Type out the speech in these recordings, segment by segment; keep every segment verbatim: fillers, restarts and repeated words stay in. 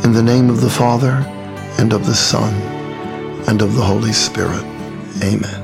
In the name of the Father, and of the Son, and of the Holy Spirit. Amen.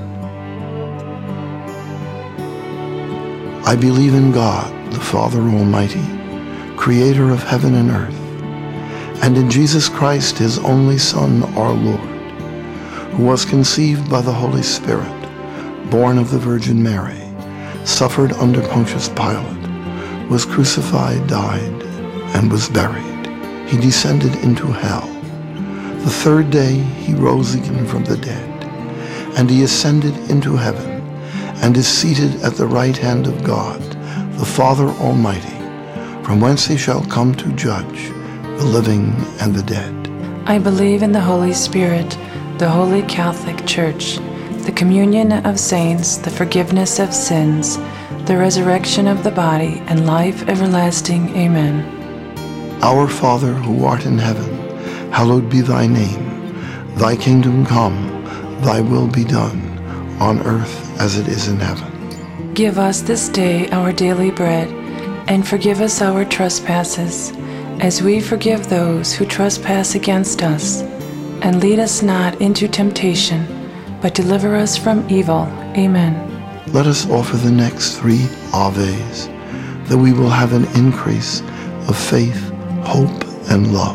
I believe in God, the Father Almighty, creator of heaven and earth, and in Jesus Christ, his only Son, our Lord, who was conceived by the Holy Spirit, born of the Virgin Mary, suffered under Pontius Pilate, was crucified, died, and was buried. He descended into hell. The third day he rose again from the dead, and he ascended into heaven, and is seated at the right hand of God, the Father Almighty, from whence he shall come to judge the living and the dead. I believe in the Holy Spirit, the Holy Catholic Church, the communion of saints, the forgiveness of sins, the resurrection of the body, and life everlasting. Amen. Our Father, who art in heaven, hallowed be thy name. Thy kingdom come, thy will be done, on earth as it is in heaven. Give us this day our daily bread, and forgive us our trespasses, as we forgive those who trespass against us. And lead us not into temptation, but deliver us from evil. Amen. Let us offer the next three Aves, that we will have an increase of faith, hope, and love.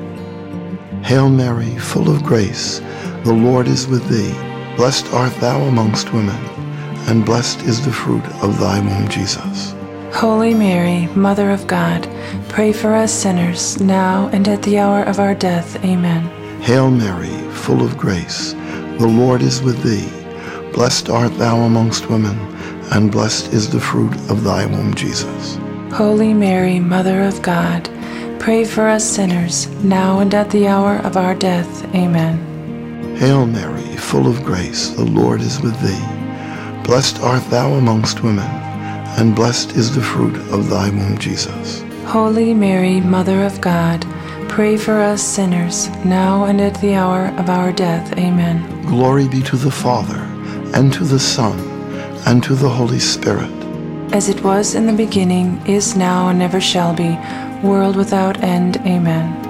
Hail Mary, full of grace, the Lord is with thee. Blessed art thou amongst women, and blessed is the fruit of thy womb, Jesus. Holy Mary, Mother of God, pray for us sinners, now and at the hour of our death. Amen. Hail Mary, full of grace, the Lord is with thee. Blessed art thou amongst women, and blessed is the fruit of thy womb, Jesus. Holy Mary, Mother of God, pray for us sinners, now and at the hour of our death. Amen. Hail Mary, full of grace, the Lord is with thee. Blessed art thou amongst women, and blessed is the fruit of thy womb, Jesus. Holy Mary, Mother of God, pray for us sinners, now and at the hour of our death. Amen. Glory be to the Father, and to the Son, and to the Holy Spirit. As it was in the beginning, is now, and never shall be, world without end. Amen.